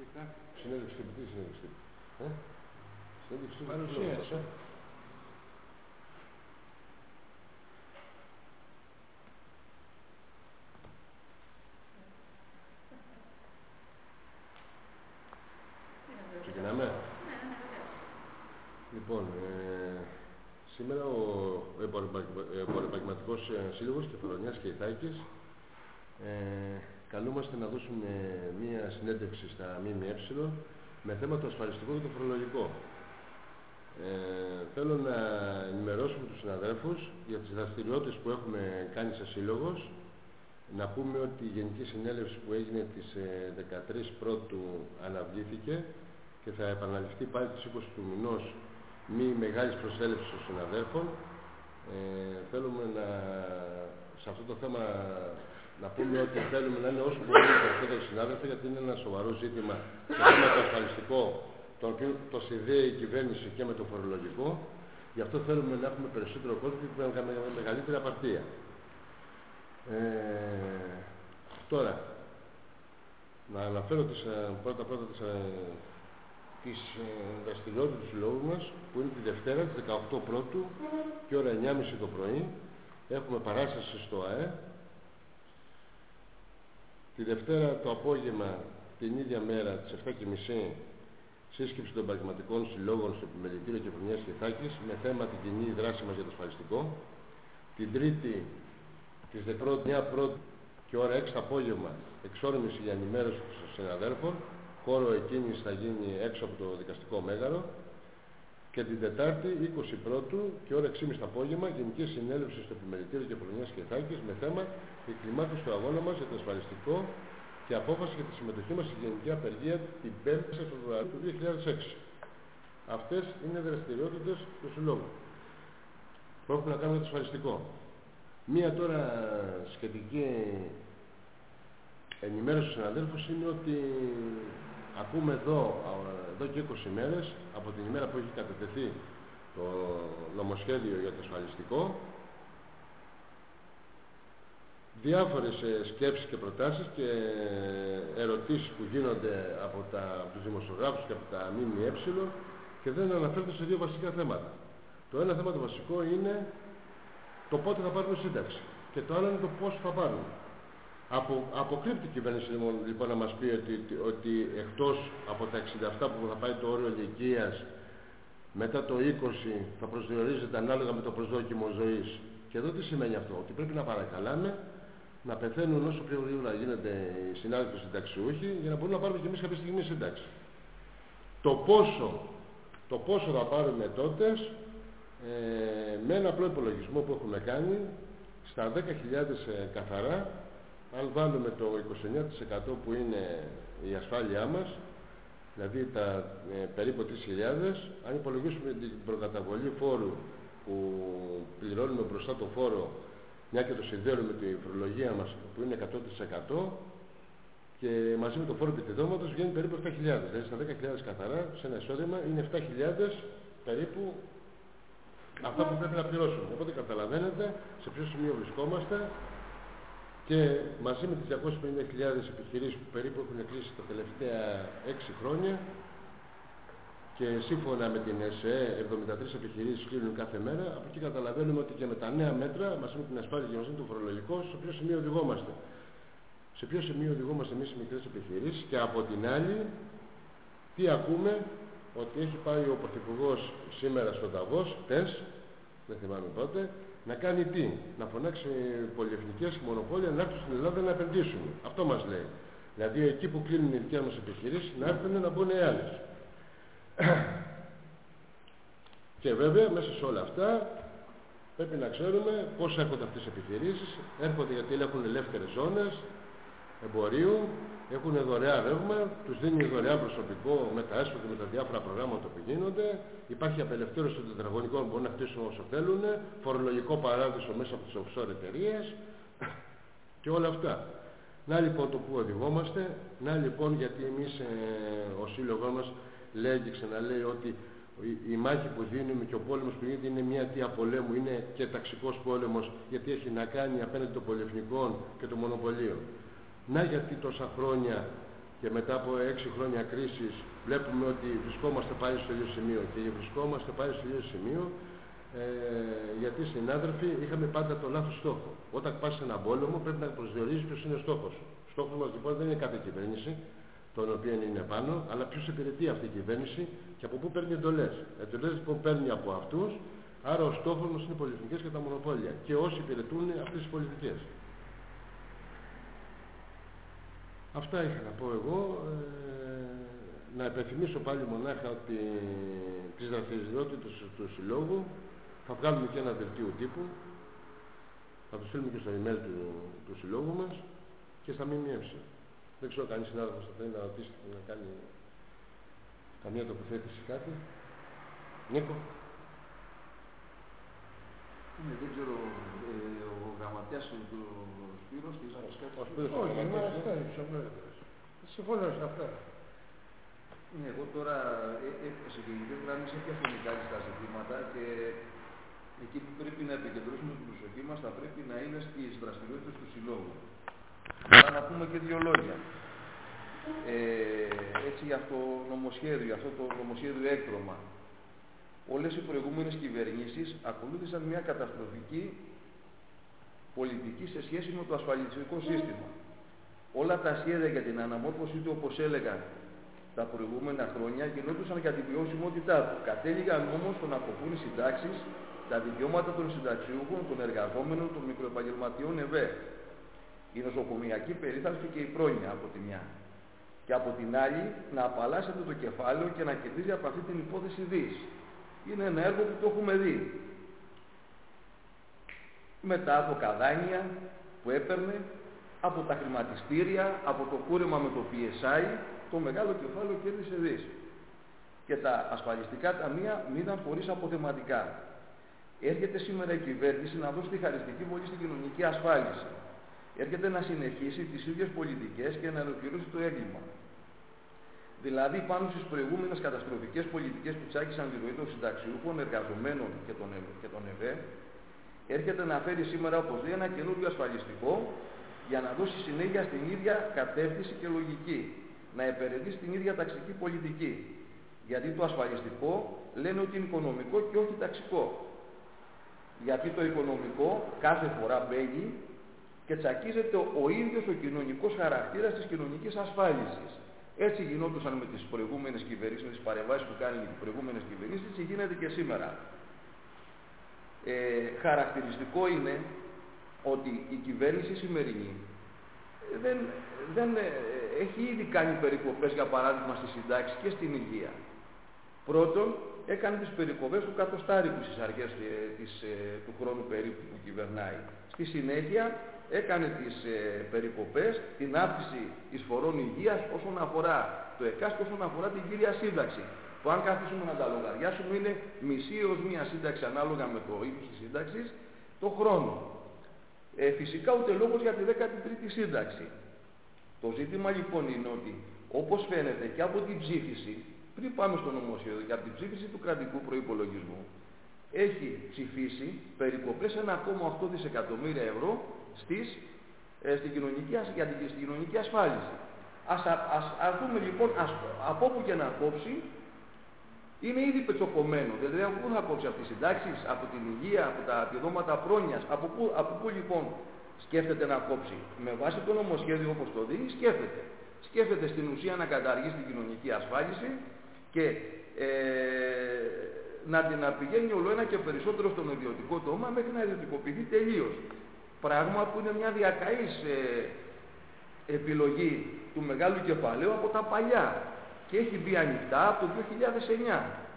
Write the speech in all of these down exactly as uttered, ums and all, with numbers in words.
Συνέντευξη τύπου, τι συνέντευξη τύπου. Ε? Συνέντευξη τύπου. Παρουσίαση. Ξεκινάμε. Λοιπόν, ε, σήμερα ο Εμπορευματικός Σύλλογος Κεφαλονιάς και Ιθάκης ε, καλούμαστε να δώσουμε μία συνέντευξη στα ΜΜΕ με θέμα το ασφαλιστικό και το φορολογικό. Ε, θέλω να ενημερώσουμε τους συναδέλφους για τις δραστηριότητες που έχουμε κάνει σε σύλλογος. Να πούμε ότι η Γενική Συνέλευση που έγινε τις δεκατρείς Πρώτου αναβλήθηκε και θα επαναληφθεί πάλι τις είκοσι του μηνός μη μεγάλης προσέλευσης των συναδέλφων. Ε, θέλουμε να, σε αυτό το θέμα να πούμε ότι θέλουμε να είναι όσο μπορούμε περισσότεροι συνάδελφοι, γιατί είναι ένα σοβαρό ζήτημα το θέμα το ασφαλιστικό, το οποίο το συνδέει η κυβέρνηση και με το φορολογικό. Γι' αυτό θέλουμε να έχουμε περισσότερο κόσμο και να κάνουμε μεγαλύτερη απαρτία. Ε, τώρα, να αναφέρω τις, πρώτα πρώτα τις, τις δραστηριότητες του συλλόγου μας, που είναι τη Δευτέρα, τη δεκαοκτώ Πρώτου και ώρα εννιά και μισή το πρωί. Έχουμε παράσταση στο ΑΕ. Τη Δευτέρα το απόγευμα, την ίδια μέρα, τις επτά και μισή, σύσκεψη των επαγγελματικών συλλόγων στο Επιμελητήριο Κεφαλονιάς και Ιθάκης με θέμα την κοινή δράση μας για το ασφαλιστικό. Την Τρίτη, της δεκαεννιά Πρώτου και ώρα έξι το απόγευμα, εξόρμηση για ενημέρωση των συναδέλφων. Χώρο εκκίνηση θα γίνει έξω από το δικαστικό μέγαρο. Και την Τετάρτη, είκοσι Πρώτου και ώρα έξι και μισή το απόγευμα, Γενική Συνέλευση στο Επιμελητήριο Κεφαλονιάς και Ιθάκης με θέμα η κλιμάκωση του αγώνα μας για το ασφαλιστικό και απόφαση για τη συμμετοχή μας στη Γενική Απεργία την πέμπτη Φεβρουαρίου του δύο χιλιάδες έξι. Αυτές είναι δραστηριότητες του Συλλόγου που έχουν να κάνουν με το ασφαλιστικό. Μία τώρα σχετική ενημέρωση στους συναδέλφους είναι ότι ακούμε εδώ, εδώ και είκοσι μέρες από την ημέρα που έχει κατατεθεί το νομοσχέδιο για το ασφαλιστικό διάφορες σκέψεις και προτάσεις και ερωτήσεις που γίνονται από, τα, από τους δημοσιογράφους και από τα ΜΜΕ και δεν αναφέρονται σε δύο βασικά θέματα. Το ένα θέμα το βασικό είναι το πότε θα πάρουμε σύνταξη και το άλλο είναι το πώς θα πάρουμε. Απο, αποκρύπτει η κυβέρνηση λοιπόν να μας πει ότι, ότι εκτός από τα εξήντα επτά που θα πάει το όριο ηλικίας, μετά το είκοσι θα προσδιορίζεται ανάλογα με το προσδόκιμο ζωής. Και εδώ τι σημαίνει αυτό? Ότι πρέπει να παρακαλάμε να πεθαίνουν όσο πιο γρήγορα γίνεται οι συνάδελφοι συνταξιούχοι για να μπορούμε να πάρουμε και εμείς κάποια στιγμή σύνταξη. Το πόσο, το πόσο θα πάρουμε τότε, ε, με ένα απλό υπολογισμό που έχουμε κάνει, στα δέκα χιλιάδες ε, καθαρά, αν βάλουμε το είκοσι εννέα τοις εκατό που είναι η ασφάλειά μας, δηλαδή τα ε, περίπου τρεις χιλιάδες, αν υπολογίσουμε την προκαταβολή φόρου που πληρώνουμε μπροστά το φόρο, μια και το συνδέουμε με τη φορολογία μας που είναι εκατό τοις εκατό, και μαζί με το φόρο επιδόματος βγαίνει περίπου επτά χιλιάδες. Δηλαδή στα δέκα χιλιάδες καθαρά, σε ένα εισόδημα είναι επτά χιλιάδες περίπου αυτά που πρέπει να πληρώσουμε. Οπότε καταλαβαίνετε σε ποιο σημείο βρισκόμαστε. Και μαζί με τις διακόσιες πενήντα χιλιάδες επιχειρήσεις που περίπου έχουν κλείσει τα τελευταία έξι χρόνια και σύμφωνα με την ΕΣΕ εβδομήντα τρεις επιχειρήσεις κλείνουν κάθε μέρα, από εκεί καταλαβαίνουμε ότι και με τα νέα μέτρα, μαζί με την ασφάλεια και μαζί με το φορολογικό, σε ποιο σημείο οδηγόμαστε. Σε ποιο σημείο οδηγόμαστε εμείς οι μικρές επιχειρήσεις και από την άλλη, τι ακούμε? Ότι έχει πάει ο Πρωθυπουργός σήμερα στο Νταβός, χτες, δεν θυμάμαι πότε, να κάνει τι? Να φωνάξει πολυεθνικές μονοπόλια να έρθουν στην Ελλάδα να επενδύσουν. Αυτό μας λέει. Δηλαδή εκεί που κλείνουν οι δικές μας επιχειρήσεις να έρθουν να μπουν οι άλλες. Και βέβαια μέσα σε όλα αυτά πρέπει να ξέρουμε πώς έρχονται αυτές οι επιχειρήσεις. Έρχονται γιατί έχουν ελεύθερες ζώνες εμπορίου, έχουν δωρεάν ρεύμα, τους δίνει δωρεάν προσωπικό με τα έσοδα και με τα διάφορα προγράμματα που γίνονται. Υπάρχει απελευθέρωση των τετραγωνικών που μπορούν να χτίσουν όσο θέλουν, φορολογικό παράδεισο μέσα από τις offshore εταιρείες και όλα αυτά. Να λοιπόν το που οδηγόμαστε, να λοιπόν γιατί εμείς ε, ο σύλλογός μας λέει και ξαναλέει ότι η, η μάχη που δίνουμε και ο πόλεμος που γίνεται είναι μια αιτία πολέμου, είναι και ταξικός πόλεμος γιατί έχει να κάνει απέναντι των πολυεθνικών και των μονοπωλίων. Να γιατί τόσα χρόνια και μετά από έξι χρόνια κρίσης βλέπουμε ότι βρισκόμαστε πάλι στο ίδιο σημείο. Και βρισκόμαστε πάλι στο ίδιο σημείο ε, γιατί συνάδελφοι είχαμε πάντα το λάθος στόχο. Όταν πας σε έναν πόλεμο πρέπει να προσδιορίζεις ποιος είναι ο στόχος σου. Ο στόχος μας λοιπόν δεν είναι κάθε κυβέρνηση, τον οποίο είναι πάνω, αλλά ποιος υπηρετεί αυτή η κυβέρνηση και από πού παίρνει εντολές. Εντολές λοιπόν παίρνει από αυτούς, άρα ο στόχος μας είναι οι πολυεθνικές και τα μονοπόλια και όσοι υπηρετούν αυτές τις πολιτικές. Αυτά είχα να πω εγώ. Ε, να υπενθυμίσω πάλι μονάχα ότι τις δραστηριότητες του συλλόγου θα βγάλουμε και ένα δελτίο τύπου, θα το στείλουμε και στο email του, του συλλόγου μας και στα ΜΜΕ. Δεν ξέρω κανείς συνάδελφος θα θέλει να ρωτήσει, να κάνει καμία τοποθέτηση κάτι. Νίκο. Ναι, δεν ξέρω, ε, ο γραμματέας του Σπύρος της Ο Σπύρος όχι, είναι αυτά οι ψωμέρες. Συμφωνώ σε αυτά. Ναι, εγώ τώρα σε γενικές γραμμές έπιασα κάτι στα ζητήματα και εκεί που πρέπει να επικεντρώσουμε την προσοχή μας θα πρέπει να είναι στις δραστηριότητες του συλλόγου. Άρα να πούμε και δύο λόγια. Ε, έτσι για αυτό το νομοσχέδιο, για αυτό το νομοσχέδιο έκτρωμα. Όλες οι προηγούμενες κυβερνήσεις ακολούθησαν μια καταστροφική πολιτική σε σχέση με το ασφαλιστικό σύστημα. Όλα τα σχέδια για την αναμόρφωσή του, όπως έλεγα τα προηγούμενα χρόνια, γινόντουσαν για την βιωσιμότητά του. Κατέληγαν όμως στο να κοπούν οι συντάξεις, τα δικαιώματα των συνταξιούχων, των εργαζόμενων, των μικροεπαγγελματιών ΕΒΕ. Η νοσοκομιακή περίθαλψη και η πρόνοια από τη μια. Και από την άλλη να απαλλάσσεται το κεφάλαιο και να κερδίζει από αυτή την υπόθεση δις. Είναι ένα έργο που το έχουμε δει. Μετά από καδάνια που έπαιρνε, από τα χρηματιστήρια, από το κούρεμα με το πι ες άι, το μεγάλο κεφάλαιο κέρδισε δις. Και τα ασφαλιστικά ταμεία μείναν χωρίς αποθεματικά. Έρχεται σήμερα η κυβέρνηση να δώσει τη χαριστική βολή στην κοινωνική ασφάλιση. Έρχεται να συνεχίσει τις ίδιες πολιτικές και να ολοκληρώσει το έγκλημα. Δηλαδή, πάνω στις προηγούμενες καταστροφικές πολιτικές που τσάκισαν τη ροή των συνταξιούχων, εργαζομένων και των, και των ΕΒΕ, έρχεται να φέρει σήμερα, όπως λέει, ένα καινούριο ασφαλιστικό για να δώσει συνέχεια στην ίδια κατεύθυνση και λογική. Να επερεδεί στην ίδια ταξική πολιτική. Γιατί το ασφαλιστικό λένε ότι είναι οικονομικό και όχι ταξικό. Γιατί το οικονομικό κάθε φορά μπαίνει και τσακίζεται ο ίδιος ο κοινωνικός χαρακτήρας της κοινωνικής ασφάλισης. Έτσι γινόντουσαν με τις προηγούμενες κυβερνήσεις, με τις παρεμβάσεις που κάνουν οι προηγούμενες κυβερνήσεις, έτσι γίνεται και σήμερα. Ε, χαρακτηριστικό είναι ότι η κυβέρνηση σημερινή δεν, δεν ε, έχει ήδη κάνει περικοπές, για παράδειγμα, στις συντάξεις και στην υγεία. Πρώτον, έκανε τις περικοπές του κατοστάρικου στις αρχές ε, της, ε, του χρόνου περίπου που κυβερνάει. Στη συνέχεια έκανε τις ε, περικοπές, την αύξηση εισφορών υγείας όσον αφορά το ΕΚΑΣ και όσον αφορά την κύρια σύνταξη. Που αν καθίσουμε να τα λογαριάσουμε είναι μισή έως μία σύνταξη ανάλογα με το ύψος της σύνταξης το χρόνο. Ε, φυσικά ούτε λόγος για τη δέκατη τρίτη σύνταξη. Το ζήτημα λοιπόν είναι ότι, όπως φαίνεται και από την ψήφιση, πριν πάμε στο νομοσχέδιο και από την ψήφιση του κρατικού προϋπολογισμού, έχει ψηφίσει περικοπές ένα κόμμα οκτώ δισεκατομμύρια ευρώ στις, ε, στην κοινωνική, για την στην κοινωνική ασφάλιση. Ας, ας, ας δούμε λοιπόν, ας, από όπου και να κόψει, είναι ήδη πετσοκομμένο. Δηλαδή από πού θα κόψει, από τις συντάξεις, από την υγεία, από τα επιδόματα πρόνοιας, από πού, από πού λοιπόν σκέφτεται να κόψει. Με βάση το νομοσχέδιο όπως το δει, σκέφτεται. Σκέφτεται στην ουσία να καταργήσει την κοινωνική ασφάλιση και ε, να την πηγαίνει όλο ένα και περισσότερο στον ιδιωτικό τομέα μέχρι να ιδιωτικοποιηθεί τελείως. Πράγμα που είναι μια διακαής ε, επιλογή του μεγάλου κεφαλαίου από τα παλιά και έχει μπει ανοιχτά από το δύο χιλιάδες εννιά.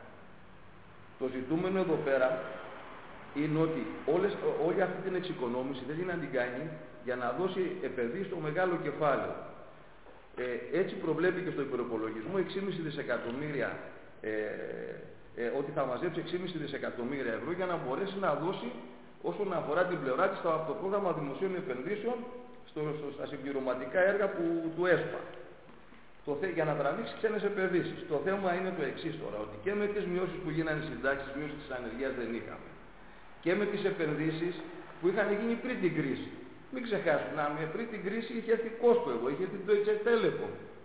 Το ζητούμενο εδώ πέρα είναι ότι όλες, όλη αυτή την εξοικονόμηση θέλει να την κάνει για να δώσει επενδύσεις στο μεγάλο κεφάλαιο. Ε, έτσι προβλέπει και στο υπεροπολογισμό έξι κόμμα πέντε δισεκατομμύρια, ε, ε, ότι θα μαζέψει έξι κόμμα πέντε δισεκατομμύρια ευρώ για να μπορέσει να δώσει όσον αφορά την πλευρά της από το πρόγραμμα δημοσίων επενδύσεων στο, στο, στα συμπληρωματικά έργα που, του ΕΣΠΑ. Το θε, για να τραβήξει ξένες επενδύσεις. Το θέμα είναι το εξής τώρα, ότι και με τις μειώσεις που γίνανε οι συντάξεις, μείωση της ανεργίας δεν είχαμε. Και με τις επενδύσεις που είχαν γίνει πριν την κρίση. Μην ξεχάσουμε, να, με πριν την κρίση είχε έρθει Κόσκο εδώ, είχε έρθει το Deutsche Telekom. Το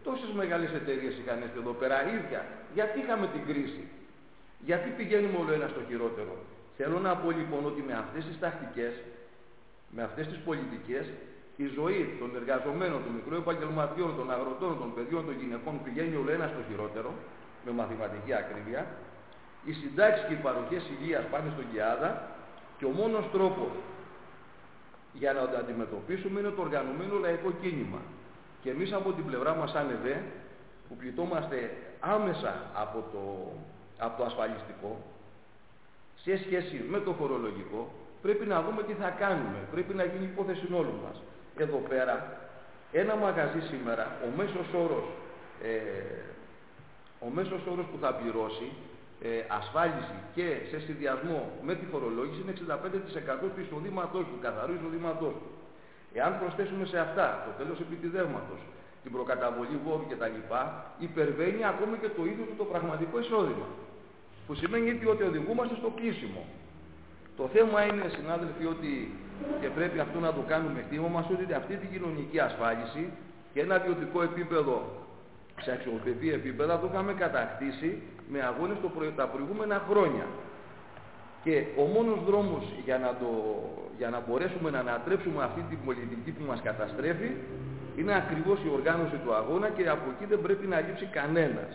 Τόσες μεγάλες εταιρείες είχαν έρθει εδώ πέρα, ίδια. Γιατί είχαμε την κρίση? Γιατί πηγαίνουμε όλο ένα στο χειρότερο? Θέλω να πω λοιπόν ότι με αυτές τις τακτικές, με αυτές τις πολιτικές, η ζωή των εργαζομένων, των μικρών επαγγελματιών, των αγροτών, των παιδιών, των γυναικών πηγαίνει όλο ένα στο χειρότερο, με μαθηματική ακρίβεια. Οι συντάξεις και οι παροχές υγείας πάνε στον Κιάδα και ο μόνος τρόπος για να το αντιμετωπίσουμε είναι το οργανωμένο λαϊκό κίνημα. Και εμείς από την πλευρά μας σαν ΕΔΕ, που πληττόμαστε άμεσα από το, από το ασφαλιστικό, σε σχέση με το φορολογικό, πρέπει να δούμε τι θα κάνουμε. Πρέπει να γίνει υπόθεση όλων μας. Εδώ πέρα, ένα μαγαζί σήμερα, ο μέσος όρος, ε, ο μέσος όρος που θα πληρώσει ε, ασφάλιση και σε συνδυασμό με τη φορολόγηση είναι εξήντα πέντε τοις εκατό του εισοδήματός του, καθαρού εισοδήματός του. Εάν προσθέσουμε σε αυτά το τέλος επιτιδεύματος, την προκαταβολή βόδου κτλ., υπερβαίνει ακόμα και το ίδιο του το πραγματικό εισόδημα. Που σημαίνει ότι οδηγούμαστε στο κλείσιμο. Το θέμα είναι, συνάδελφοι, ότι και πρέπει αυτό να το κάνουμε χτήμα μας, ότι αυτή την κοινωνική ασφάλιση και ένα βιωτικό επίπεδο, σε αξιοπρεπή επίπεδα, το είχαμε κατακτήσει με αγώνες το προ... τα προηγούμενα χρόνια. Και ο μόνος δρόμος για να, το... για να μπορέσουμε να ανατρέψουμε αυτή την πολιτική που μας καταστρέφει είναι ακριβώς η οργάνωση του αγώνα και από εκεί δεν πρέπει να λείψει κανένας.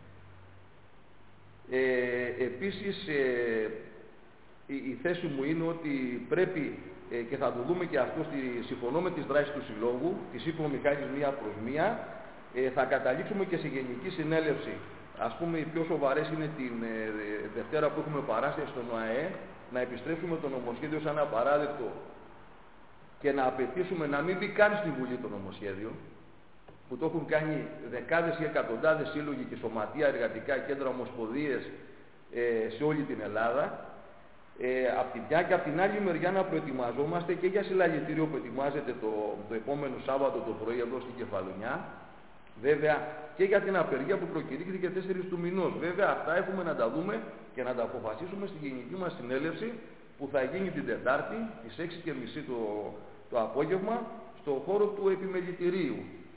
Ε, επίσης, ε, η, η θέση μου είναι ότι πρέπει, ε, και θα το δούμε και αυτό, στη, συμφωνώ με τις δράσεις του Συλλόγου, τη είπε ο Μιχάλης μία προς μία, ε, θα καταλήξουμε και σε γενική συνέλευση. Ας πούμε, οι πιο σοβαρές είναι την ε, Δευτέρα που έχουμε παράσταση στον ΟΑΕ, να επιστρέψουμε το νομοσχέδιο σαν απαράδεκτο και να απαιτήσουμε να μην μπει καν στη Βουλή το νομοσχέδιο, που το έχουν κάνει δεκάδες ή εκατοντάδες σύλλογοι και σωματεία, εργατικά κέντρα, ομοσπονδίες ε, σε όλη την Ελλάδα. Ε, από τη μια και από την άλλη μεριά να προετοιμαζόμαστε και για συλλαγητήριο που ετοιμάζεται το, το επόμενο Σάββατο το πρωί εδώ στην Κεφαλονιά. Βέβαια και για την απεργία που προκηρύχθηκε τέσσερις του μηνός. Βέβαια αυτά έχουμε να τα δούμε και να τα αποφασίσουμε στη γενική μας συνέλευση που θα γίνει την Τετάρτη στις έξι και μισή το, το απόγευμα στον χώρο του επιμελητηρίου.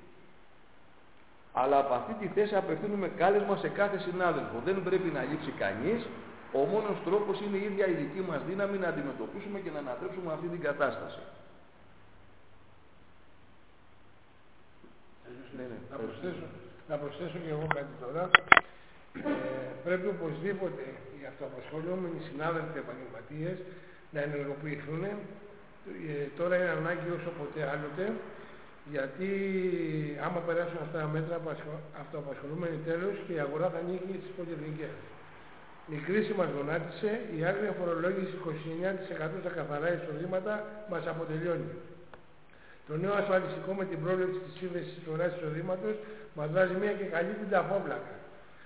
Αλλά από αυτή τη θέση απευθύνουμε κάλεσμα σε κάθε συνάδελφο. Δεν πρέπει να λείψει κανείς. Ο μόνος τρόπος είναι η ίδια η δική μας δύναμη να αντιμετωπίσουμε και να ανατρέψουμε αυτή την κατάσταση. Ναι, ναι. Να, προσθέσω, να προσθέσω και εγώ κάτι τώρα. Ε, πρέπει οπωσδήποτε οι αυτοαπασχολούμενοι συνάδελφοι επαγγελματίες να ενεργοποιηθούν. Ε, τώρα είναι ανάγκη όσο ποτέ άλλοτε, γιατί άμα περάσουν αυτά τα μέτρα αυτοαπασχολούμενοι τέλος και η αγορά θα ανοίγει στις πολυεθνικές. Η κρίση μας γονάτισε, η άγρια φορολόγηση είκοσι εννέα τοις εκατό στα καθαρά εισοδήματα μας αποτελειώνει. Το νέο ασφαλιστικό με την πρόληψη της σύνδεσης της φοράς εισοδήματος μας βάζει μία και καλή την ταφόπλακα.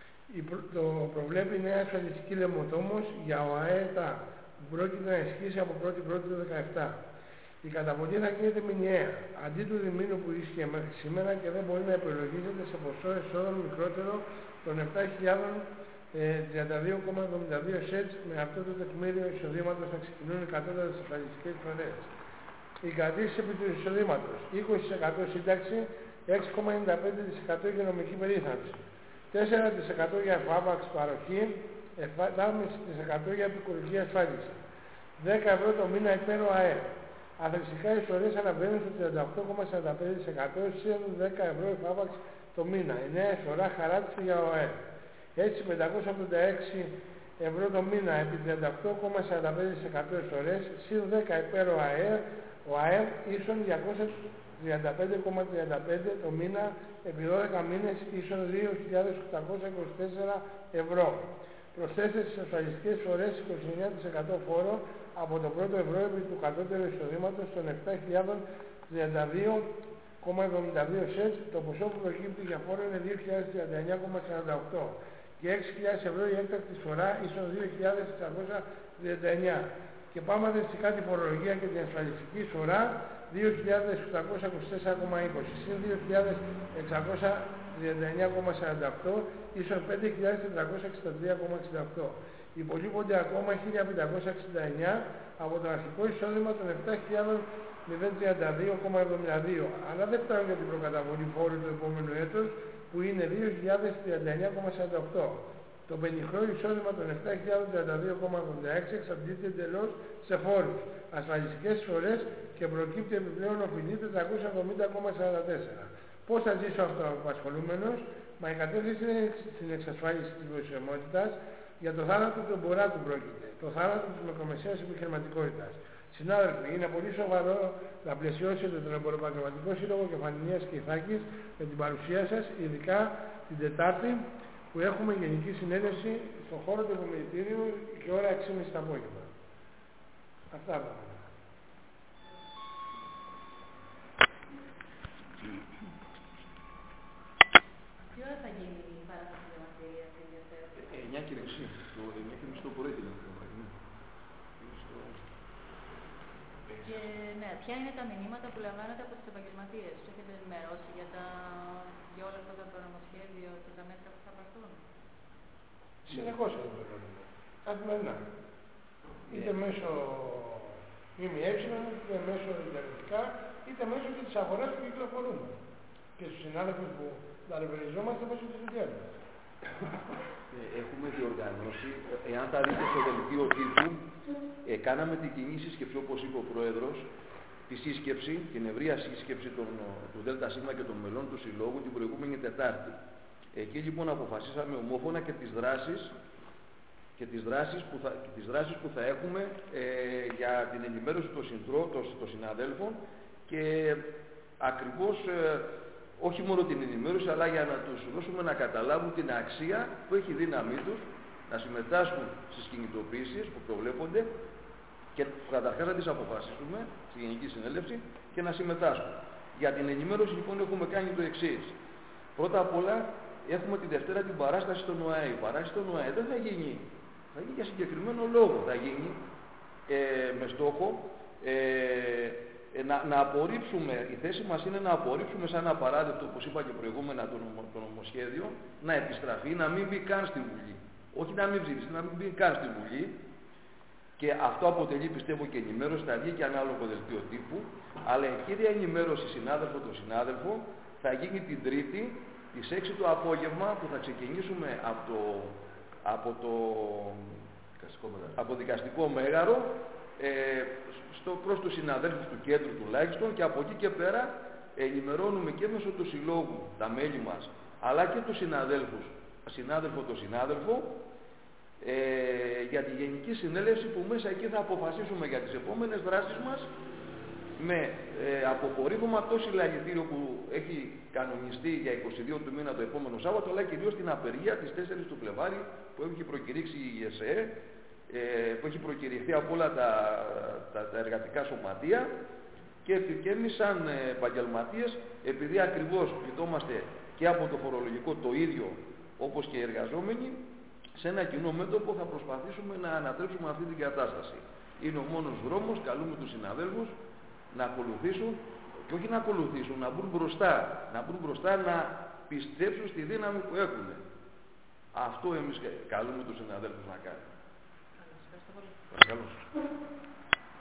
Το προβλέπει η νέα ασφαλιστική λεμοτόμος για ο ΑΕΤΑ που πρόκειται να ισχύσει από πρώτη πρώτη του δύο χιλιάδες δεκαεπτά. Η καταβολή θα γίνεται μηνιαία, αντί του διμήνου που ίσχυε μέχρι σήμερα και δεν μπορεί να υπολογίζεται σε ποσό εσόδων μικρότερο των επτά χιλιάδες τριάντα δύο κόμμα εβδομήντα δύο σετ με αυτό το τεκμήριο εισοδήματος να ξεκινούν οι κατώτατες ασφαλιστικές φορές. Οι κρατήσεις επί του εισοδήματος, είκοσι τοις εκατό σύνταξη, έξι κόμμα ενενήντα πέντε τοις εκατό υγειονομική περίθαλψη, τέσσερα τοις εκατό για εφάπαξ παροχή, επτά κόμμα πέντε τοις εκατό για επικουρική ασφάλιση, δέκα ευρώ το μήνα υπέρ ΟΑΕ. Αθλητικά εισφορές αναβαίνουν στο τριάντα οκτώ κόμμα σαράντα πέντε τοις εκατό συν δέκα ευρώ εφάπαξ το μήνα. Η νέα εισφορά χαράκτησε για ΟΑΕ. Έτσι πεντακόσια ογδόντα έξι ευρώ το μήνα επί τριάντα οκτώ κόμμα σαράντα πέντε τοις εκατό εισφορές συν δέκα υπέρ ΟΑΕ. Ο ΑΕΠ ίσον διακόσια τριάντα πέντε κόμμα τριάντα πέντε το μήνα επί δώδεκα μήνες ίσον δύο χιλιάδες οκτακόσια είκοσι τέσσερα ευρώ. Προσθέστε στις ασφαλιστικές φορές είκοσι εννέα τοις εκατό φόρο από το πρώτο ευρώ επί του κατώτερου εισοδήματος των επτά χιλιάδες τριάντα δύο κόμμα εβδομήντα δύο σετ. Το ποσό που προκύπτει για φόρο είναι δύο χιλιάδες τριάντα εννέα κόμμα σαράντα οκτώ και έξι χιλιάδες ευρώ η έκτακτη φορά ίσον δύο χιλιάδες εξακόσια τριάντα εννέα. Και πάμε φυσικά τη φορολογία και την ασφαλιστική εισφορά δύο χιλιάδες οκτακόσια είκοσι τέσσερα κόμμα είκοσι συν δύο χιλιάδες εξακόσια τριάντα εννέα κόμμα σαράντα οκτώ ίσον πέντε χιλιάδες τετρακόσια εξήντα τρία κόμμα εξήντα οκτώ. Υπολείπονται ακόμα χίλια πεντακόσια εξήντα εννέα από το αρχικό εισόδημα των επτά χιλιάδες τριάντα δύο κόμμα εβδομήντα δύο. Αλλά δεν φτάνουν για την προκαταβολή φόρου του επόμενου έτους που είναι δύο χιλιάδες τριάντα εννέα κόμμα σαράντα οκτώ. Το πενιχρό εισόδημα των επτά χιλιάδες τριάντα δύο κόμμα ογδόντα έξι εξαντλείται εντελώς σε φόρους, ασφαλιστικές εισφορές και προκύπτει επιπλέον οφειλή τετρακόσια εβδομήντα κόμμα σαράντα τέσσερα. Πώς θα ζήσει ο αυτοαπασχολούμενος? Μα η κατεύθυνση είναι στην εξασφάλιση της βιωσιμότητας. Για το θάνατο του εμποράτου πρόκειται, το θάνατο της μικρομεσαίας επιχειρηματικότητας. Συνάδελφοι, είναι πολύ σοβαρό να πλαισιώσετε τον Εμποροπαγγελματικό Σύλλογο Κεφαλονίας και Ιθάκης με την παρουσία σας, ειδικά την Τετάρτη που έχουμε γενική συνέλευση στον χώρο του Επιμελητήριου και ώρα έξι και μισή το απόγευμα. Αυτά από μένα. Τι ώρα θα γίνει η παράσταση διαμαρτυρία στην Ιδιωτέρα? εννιά και μισή. Το εννιά και μισή το πρωί δηλαδή. Και ναι, ποια είναι τα μηνύματα που λαμβάνετε από τους επαγγελματίες? Τους έχετε ενημερώσει για, τα... για όλα αυτά τα νομοσχέδιο και τα μέτρα που θα πάρθουν? Συνεχώς ενημερώνουμε. Καθημερινά. Είτε μέσω ΜΜΕ, είτε μέσω ιντερνετικά, είτε μέσω και της αγοράς που κυκλοφορούμε. Και στους συνάδελφους που ταλαιπωριζόμαστε μέσω της διάρκειας. Έχουμε διοργανώσει, εάν τα δείτε στο δελτίο τύπου, ε, κάναμε την κοινή σύσκεψη, όπως είπε ο Πρόεδρος, τη σύσκεψη, την ευρεία σύσκεψη των, του ΔΣ και των μελών του Συλλόγου την προηγούμενη Τετάρτη. Εκεί λοιπόν αποφασίσαμε ομόφωνα και τις δράσεις, και τις δράσεις, που, θα, και τις δράσεις που θα έχουμε ε, για την ενημέρωση των, συντρό, των, των συναδέλφων και ακριβώς ε, όχι μόνο την ενημέρωση, αλλά για να τους δώσουμε να καταλάβουν την αξία που έχει δύναμή τους να συμμετάσχουν στις κινητοποιήσεις που προβλέπονται και καταρχάς να τις αποφασίσουμε στη Γενική Συνέλευση και να συμμετάσχουν. Για την ενημέρωση λοιπόν έχουμε κάνει το εξής. Πρώτα απ' όλα έχουμε τη Δευτέρα την παράσταση στον ΟΑΕ. Η παράσταση στον ΟΑΕ δεν θα γίνει, θα γίνει για συγκεκριμένο λόγο. Θα γίνει ε, με στόχο ε, Να, να απορρίψουμε, η θέση μας είναι να απορρίψουμε σαν απαράδεκτο, όπως είπα και προηγούμενα, το, νομο, το νομοσχέδιο, να επιστραφεί, να μην μπει καν στη Βουλή. Όχι να μην ψηφίσει, να μην μπει καν στη Βουλή. Και αυτό αποτελεί, πιστεύω, και ενημέρωση, θα βγει και ανάλογο δελτίο τύπου. Αλλά η κύρια ενημέρωση, συνάδελφο το συνάδελφο, θα γίνει την Τρίτη, τις έξι το απόγευμα, που θα ξεκινήσουμε από το, από το, από το δικαστικό μέγαρο, ε, στο, προς τους συναδέλφους του κέντρου τουλάχιστον, και από εκεί και πέρα ενημερώνουμε και μέσω του συλλόγου τα μέλη μας, αλλά και τους συναδέλφους, συνάδελφο το συνάδελφο, ε, για τη Γενική Συνέλευση που μέσα εκεί θα αποφασίσουμε για τις επόμενες δράσεις μας με ε, αποκορύφωμα το συλλαλητήριο που έχει κανονιστεί για είκοσι δύο του μήνα το επόμενο Σάββατο, αλλά κυρίως την απεργία της τέσσερις του Φλεβάρι που έχει προκηρύξει η ΕΣΕ, ε, που έχει προκηρυχθεί από όλα τα, τα, τα εργατικά σωματεία, και, και εμείς σαν επαγγελματίες, επειδή ακριβώς πληττόμαστε και από το φορολογικό το ίδιο όπως και οι εργαζόμενοι, σε ένα κοινό μέτωπο θα προσπαθήσουμε να ανατρέψουμε αυτή την κατάσταση. Είναι ο μόνος δρόμος, καλούμε τους συναδέλφους να ακολουθήσουν, και όχι να ακολουθήσουν, να μπουν μπροστά, να μπουν μπροστά, να πιστέψουν στη δύναμη που έχουν. Αυτό εμείς καλούμε τους συναδέλφους να κάνουν. Ευχαριστώ πολύ. Παρακαλώ.